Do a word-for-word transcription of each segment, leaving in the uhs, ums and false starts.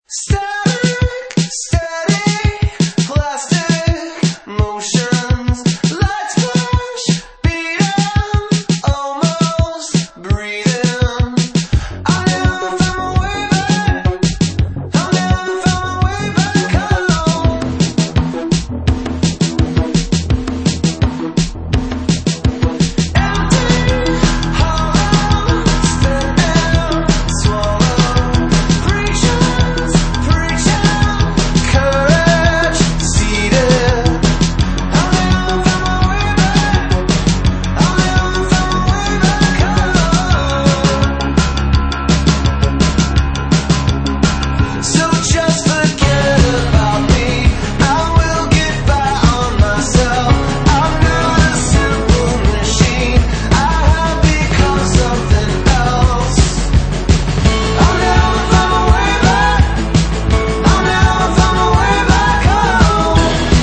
Static, steady, plastic motions, lights flash, beating, almost breathing. I never found my way back. I never found my way back home. Empty, hollow, spinning, swallow, preachers, preaching, courage, seated. I never found my way back. I never found my way back home. So just forget about me. I will get by on myself. I'm not a simple machine. I have become something else. I never found my way back. I never found my way back home.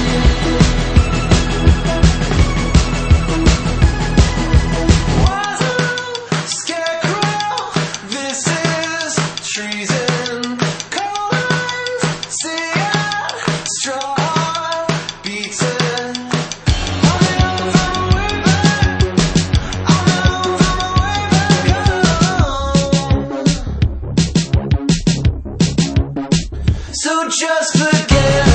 Wasn't scarecrow. This is treason. Cold lines, seeing, straw beaten. I never found my way back. I never found my way back home. So just forget